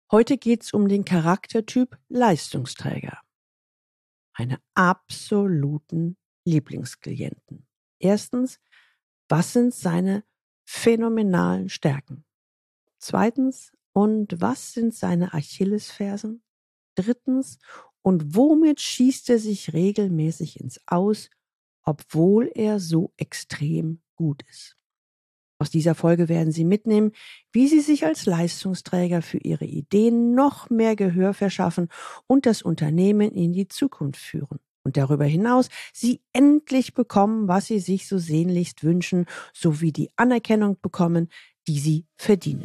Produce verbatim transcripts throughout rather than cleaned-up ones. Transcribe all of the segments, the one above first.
Heute geht es um den Charaktertyp Leistungsträger. Meine absoluten Lieblingsklienten. Erstens, was sind seine phänomenalen Stärken? Zweitens, und was sind seine Achillesfersen? Drittens, und womit schießt er sich regelmäßig ins Aus, obwohl er so extrem gut ist? Aus dieser Folge werden Sie mitnehmen, wie Sie sich als Leistungsträger für Ihre Ideen noch mehr Gehör verschaffen und das Unternehmen in die Zukunft führen. Und darüber hinaus Sie endlich bekommen, was Sie sich so sehnlichst wünschen, sowie die Anerkennung bekommen, die Sie verdienen.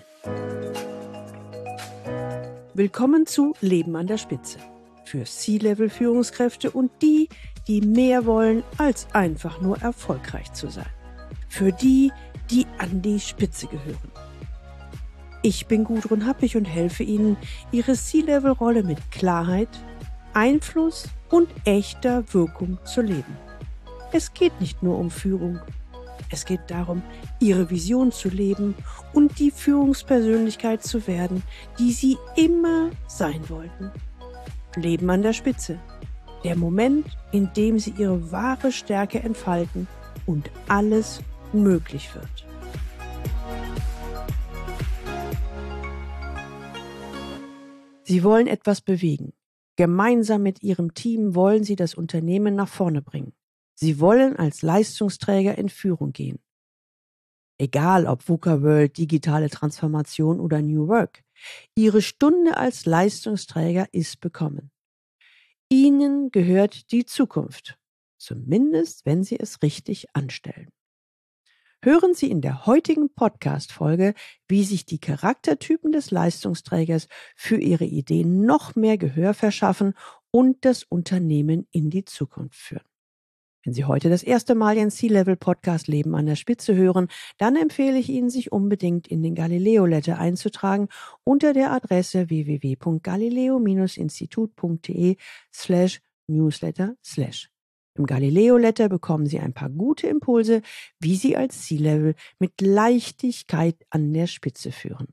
Willkommen zu Leben an der Spitze. Für C-Level-Führungskräfte und die, die mehr wollen, als einfach nur erfolgreich zu sein. Für die, die an die Spitze gehören. Ich bin Gudrun Happig und helfe Ihnen, Ihre C-Level-Rolle mit Klarheit, Einfluss und echter Wirkung zu leben. Es geht nicht nur um Führung. Es geht darum, Ihre Vision zu leben und die Führungspersönlichkeit zu werden, die Sie immer sein wollten. Leben an der Spitze. Der Moment, in dem Sie Ihre wahre Stärke entfalten und alles möglich wird. Sie wollen etwas bewegen. Gemeinsam mit Ihrem Team wollen Sie das Unternehmen nach vorne bringen. Sie wollen als Leistungsträger in Führung gehen. Egal ob VUCA World, digitale Transformation oder New Work, Ihre Stunde als Leistungsträger ist bekommen. Ihnen gehört die Zukunft, zumindest wenn Sie es richtig anstellen. Hören Sie in der heutigen Podcast-Folge, wie sich die Charaktertypen des Leistungsträgers für ihre Ideen noch mehr Gehör verschaffen und das Unternehmen in die Zukunft führen. Wenn Sie heute das erste Mal den C-Level-Podcast Leben an der Spitze hören, dann empfehle ich Ihnen, sich unbedingt in den Galileo-Letter einzutragen unter der Adresse w w w punkt galileo Bindestrich institut punkt de slash newsletter slash. Im Galileo-Letter bekommen Sie ein paar gute Impulse, wie Sie als C-Level mit Leichtigkeit an der Spitze führen.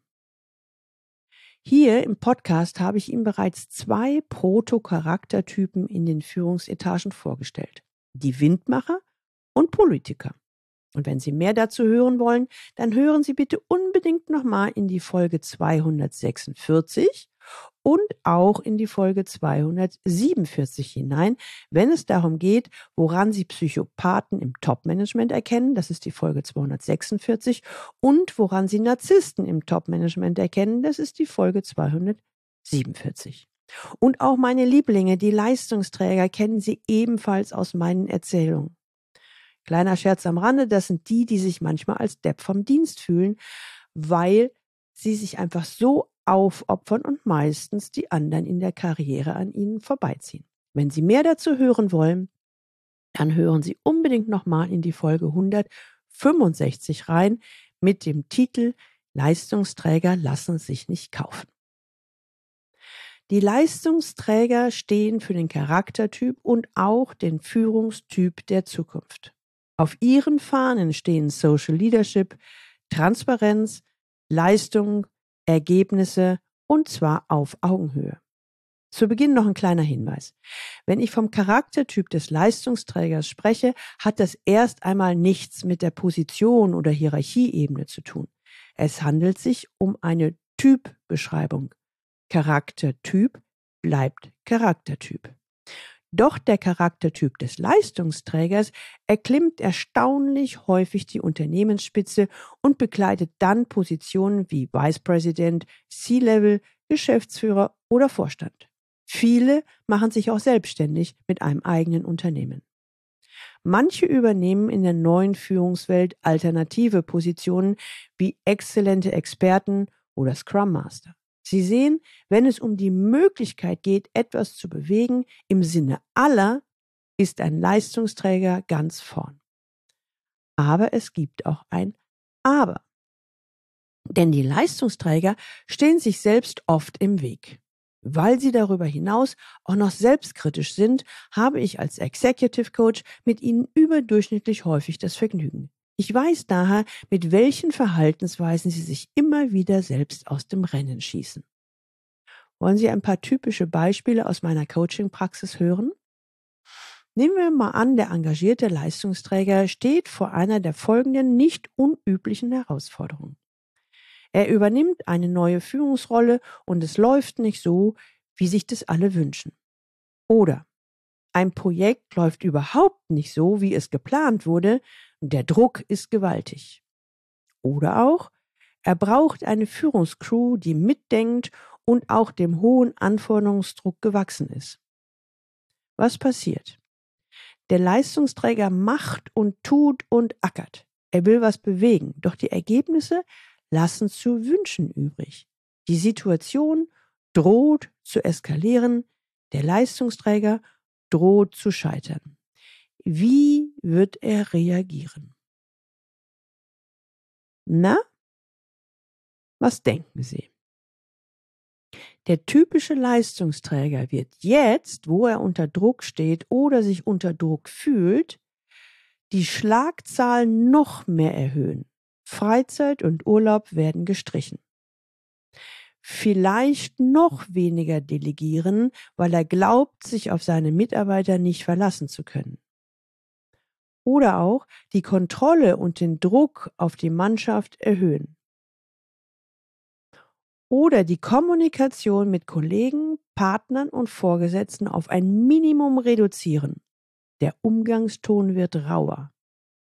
Hier im Podcast habe ich Ihnen bereits zwei Proto-Charaktertypen in den Führungsetagen vorgestellt. Die Windmacher und Politiker. Und wenn Sie mehr dazu hören wollen, dann hören Sie bitte unbedingt nochmal in die Folge zweihundertsechsundvierzig und auch in die Folge zweihundertsiebenundvierzig hinein, wenn es darum geht, woran Sie Psychopathen im Top-Management erkennen, das ist die Folge zweihundertsechsundvierzig, und woran Sie Narzissten im Top-Management erkennen, das ist die Folge zweihundertsiebenundvierzig. Und auch meine Lieblinge, die Leistungsträger, kennen Sie ebenfalls aus meinen Erzählungen. Kleiner Scherz am Rande, das sind die, die sich manchmal als Depp vom Dienst fühlen, weil sie sich einfach so aufopfern und meistens die anderen in der Karriere an ihnen vorbeiziehen. Wenn Sie mehr dazu hören wollen, dann hören Sie unbedingt nochmal in die Folge hundertfünfundsechzig rein mit dem Titel Leistungsträger lassen sich nicht kaufen. Die Leistungsträger stehen für den Charaktertyp und auch den Führungstyp der Zukunft. Auf ihren Fahnen stehen Social Leadership, Transparenz, Leistung, Ergebnisse und zwar auf Augenhöhe. Zu Beginn noch ein kleiner Hinweis. Wenn ich vom Charaktertyp des Leistungsträgers spreche, hat das erst einmal nichts mit der Position oder Hierarchieebene zu tun. Es handelt sich um eine Typbeschreibung. Charaktertyp bleibt Charaktertyp. Doch der Charaktertyp des Leistungsträgers erklimmt erstaunlich häufig die Unternehmensspitze und bekleidet dann Positionen wie Vice President, C-Level, Geschäftsführer oder Vorstand. Viele machen sich auch selbstständig mit einem eigenen Unternehmen. Manche übernehmen in der neuen Führungswelt alternative Positionen wie exzellente Experten oder Scrum Master. Sie sehen, wenn es um die Möglichkeit geht, etwas zu bewegen, im Sinne aller, ist ein Leistungsträger ganz vorn. Aber es gibt auch ein Aber. Denn die Leistungsträger stehen sich selbst oft im Weg. Weil sie darüber hinaus auch noch selbstkritisch sind, habe ich als Executive Coach mit ihnen überdurchschnittlich häufig das Vergnügen. Ich weiß daher, mit welchen Verhaltensweisen sie sich immer wieder selbst aus dem Rennen schießen. Wollen Sie ein paar typische Beispiele aus meiner Coaching-Praxis hören? Nehmen wir mal an, der engagierte Leistungsträger steht vor einer der folgenden nicht unüblichen Herausforderungen. Er übernimmt eine neue Führungsrolle und es läuft nicht so, wie sich das alle wünschen. Oder ein Projekt läuft überhaupt nicht so, wie es geplant wurde, und der Druck ist gewaltig. Oder auch, er braucht eine Führungscrew, die mitdenkt und auch dem hohen Anforderungsdruck gewachsen ist. Was passiert? Der Leistungsträger macht und tut und ackert. Er will was bewegen, doch die Ergebnisse lassen zu wünschen übrig. Die Situation droht zu eskalieren, der Leistungsträger droht zu scheitern. Wie wird er reagieren? Na, was denken Sie? Der typische Leistungsträger wird jetzt, wo er unter Druck steht oder sich unter Druck fühlt, die Schlagzahlen noch mehr erhöhen. Freizeit und Urlaub werden gestrichen. Vielleicht noch weniger delegieren, weil er glaubt, sich auf seine Mitarbeiter nicht verlassen zu können. Oder auch die Kontrolle und den Druck auf die Mannschaft erhöhen. Oder die Kommunikation mit Kollegen, Partnern und Vorgesetzten auf ein Minimum reduzieren. Der Umgangston wird rauer.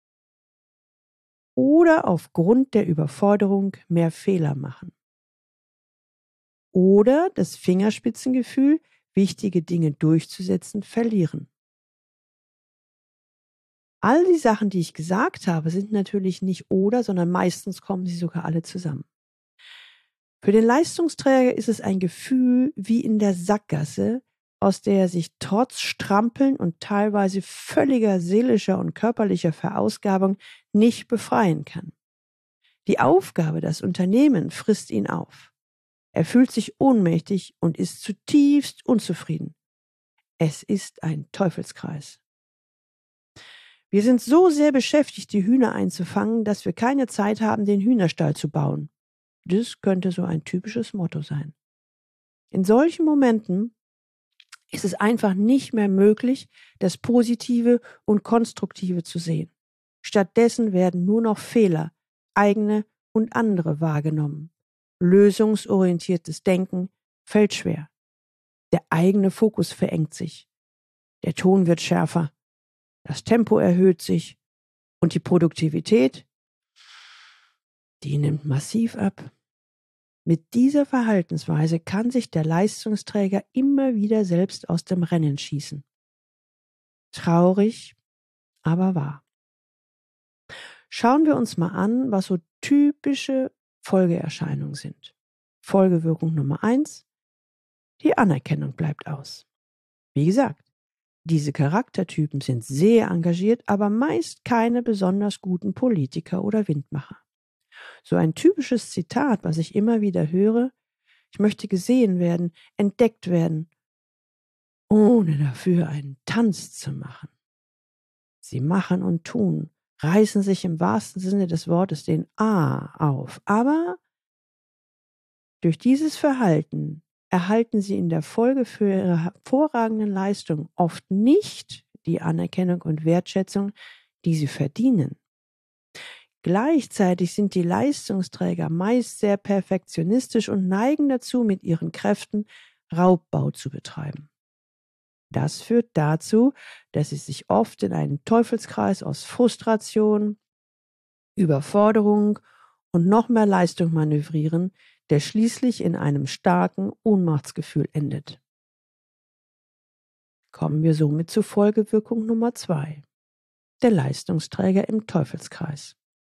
Oder aufgrund der Überforderung mehr Fehler machen. Oder das Fingerspitzengefühl, wichtige Dinge durchzusetzen, verlieren. All die Sachen, die ich gesagt habe, sind natürlich nicht oder, sondern meistens kommen sie sogar alle zusammen. Für den Leistungsträger ist es ein Gefühl wie in der Sackgasse, aus der er sich trotz Strampeln und teilweise völliger seelischer und körperlicher Verausgabung nicht befreien kann. Die Aufgabe, das Unternehmen, frisst ihn auf. Er fühlt sich ohnmächtig und ist zutiefst unzufrieden. Es ist ein Teufelskreis. Wir sind so sehr beschäftigt, die Hühner einzufangen, dass wir keine Zeit haben, den Hühnerstall zu bauen. Das könnte so ein typisches Motto sein. In solchen Momenten ist es einfach nicht mehr möglich, das Positive und Konstruktive zu sehen. Stattdessen werden nur noch Fehler, eigene und andere wahrgenommen. Lösungsorientiertes Denken fällt schwer. Der eigene Fokus verengt sich. Der Ton wird schärfer. Das Tempo erhöht sich. Und die Produktivität, die nimmt massiv ab. Mit dieser Verhaltensweise kann sich der Leistungsträger immer wieder selbst aus dem Rennen schießen. Traurig, aber wahr. Schauen wir uns mal an, was so typische Folgeerscheinungen sind. Folgewirkung Nummer eins: Die Anerkennung bleibt aus. Wie gesagt, diese Charaktertypen sind sehr engagiert, aber meist keine besonders guten Politiker oder Windmacher. So ein typisches Zitat, was ich immer wieder höre: Ich möchte gesehen werden, entdeckt werden, ohne dafür einen Tanz zu machen. Sie machen und tun, reißen sich im wahrsten Sinne des Wortes den A auf, aber durch dieses Verhalten erhalten sie in der Folge für ihre hervorragenden Leistungen oft nicht die Anerkennung und Wertschätzung, die sie verdienen. Gleichzeitig sind die Leistungsträger meist sehr perfektionistisch und neigen dazu, mit ihren Kräften Raubbau zu betreiben. Das führt dazu, dass sie sich oft in einen Teufelskreis aus Frustration, Überforderung und noch mehr Leistung manövrieren, der schließlich in einem starken Ohnmachtsgefühl endet. Kommen wir somit zu Folgewirkung Nummer zwei: Der Leistungsträger im Teufelskreis.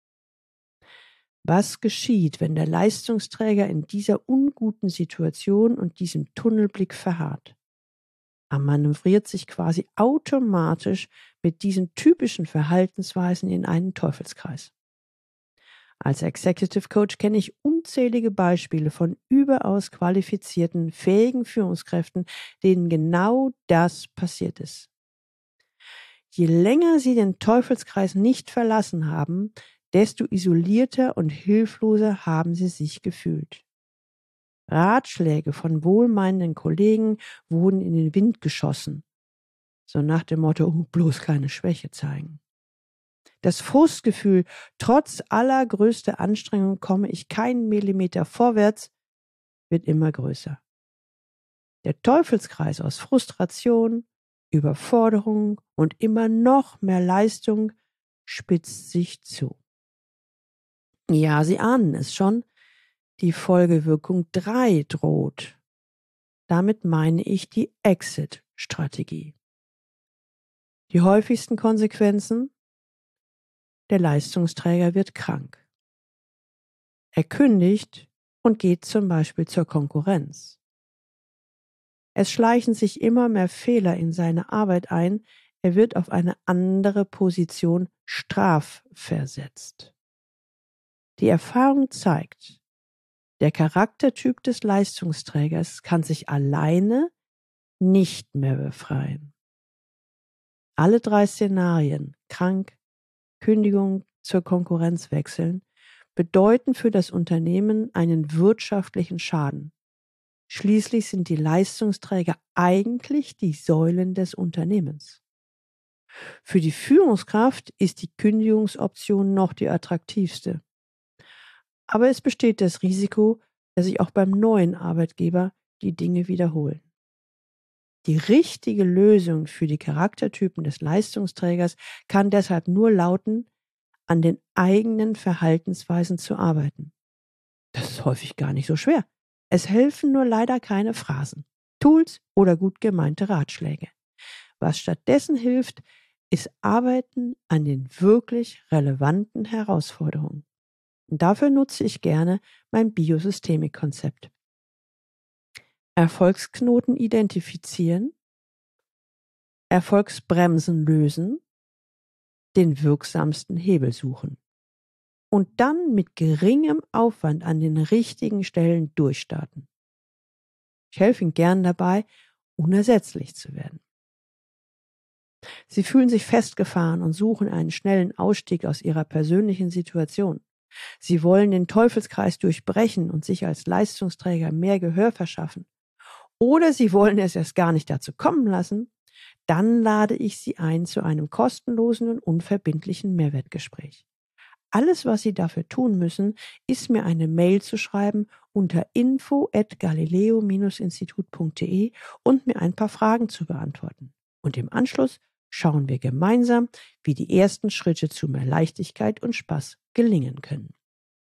Was geschieht, wenn der Leistungsträger in dieser unguten Situation und diesem Tunnelblick verharrt? Er manövriert sich quasi automatisch mit diesen typischen Verhaltensweisen in einen Teufelskreis. Als Executive Coach kenne ich unzählige Beispiele von überaus qualifizierten, fähigen Führungskräften, denen genau das passiert ist. Je länger sie den Teufelskreis nicht verlassen haben, desto isolierter und hilfloser haben sie sich gefühlt. Ratschläge von wohlmeinenden Kollegen wurden in den Wind geschossen. So nach dem Motto, oh, bloß keine Schwäche zeigen. Das Frustgefühl, trotz allergrößter Anstrengung komme ich keinen Millimeter vorwärts, wird immer größer. Der Teufelskreis aus Frustration, Überforderung und immer noch mehr Leistung spitzt sich zu. Ja, Sie ahnen es schon, die Folgewirkung drei droht. Damit meine ich die Exit-Strategie. Die häufigsten Konsequenzen: Der Leistungsträger wird krank. Er kündigt und geht zum Beispiel zur Konkurrenz. Es schleichen sich immer mehr Fehler in seine Arbeit ein, er wird auf eine andere Position strafversetzt. Die Erfahrung zeigt, der Charaktertyp des Leistungsträgers kann sich alleine nicht mehr befreien. Alle drei Szenarien, krank, Kündigung, zur Konkurrenz wechseln, bedeuten für das Unternehmen einen wirtschaftlichen Schaden. Schließlich sind die Leistungsträger eigentlich die Säulen des Unternehmens. Für die Führungskraft ist die Kündigungsoption noch die attraktivste. Aber es besteht das Risiko, dass sich auch beim neuen Arbeitgeber die Dinge wiederholen. Die richtige Lösung für die Charaktertypen des Leistungsträgers kann deshalb nur lauten, an den eigenen Verhaltensweisen zu arbeiten. Das ist häufig gar nicht so schwer. Es helfen nur leider keine Phrasen, Tools oder gut gemeinte Ratschläge. Was stattdessen hilft, ist Arbeiten an den wirklich relevanten Herausforderungen. Und dafür nutze ich gerne mein Biosystemik-Konzept. Erfolgsknoten identifizieren, Erfolgsbremsen lösen, den wirksamsten Hebel suchen und dann mit geringem Aufwand an den richtigen Stellen durchstarten. Ich helfe Ihnen gern dabei, unersetzlich zu werden. Sie fühlen sich festgefahren und suchen einen schnellen Ausstieg aus Ihrer persönlichen Situation. Sie wollen den Teufelskreis durchbrechen und sich als Leistungsträger mehr Gehör verschaffen. Oder Sie wollen es erst gar nicht dazu kommen lassen, dann lade ich Sie ein zu einem kostenlosen und unverbindlichen Mehrwertgespräch. Alles, was Sie dafür tun müssen, ist mir eine Mail zu schreiben unter info at galileo Bindestrich institut punkt de und mir ein paar Fragen zu beantworten. Und im Anschluss schauen wir gemeinsam, wie die ersten Schritte zu mehr Leichtigkeit und Spaß gelingen können.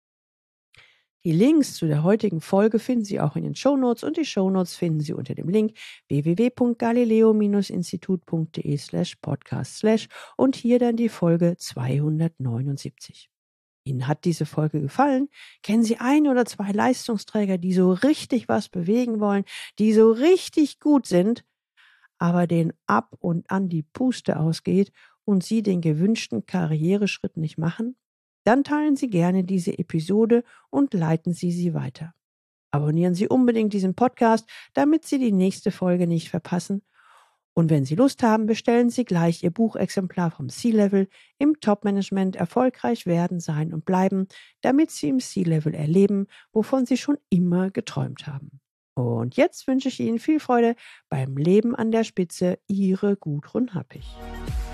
Die Links zu der heutigen Folge finden Sie auch in den Shownotes und die Shownotes finden Sie unter dem Link w w w punkt galileo Bindestrich institut punkt de slash podcast slash und hier dann die Folge zweihundertneunundsiebzig. Ihnen hat diese Folge gefallen? Kennen Sie ein oder zwei Leistungsträger, die so richtig was bewegen wollen, die so richtig gut sind, aber denen ab und an die Puste ausgeht und Sie den gewünschten Karriereschritt nicht machen? Dann teilen Sie gerne diese Episode und leiten Sie sie weiter. Abonnieren Sie unbedingt diesen Podcast, damit Sie die nächste Folge nicht verpassen. Und wenn Sie Lust haben, bestellen Sie gleich Ihr Buchexemplar vom C-Level im Top-Management erfolgreich werden, sein und bleiben, damit Sie im C-Level erleben, wovon Sie schon immer geträumt haben. Und jetzt wünsche ich Ihnen viel Freude beim Leben an der Spitze. Ihre Gudrun Happig.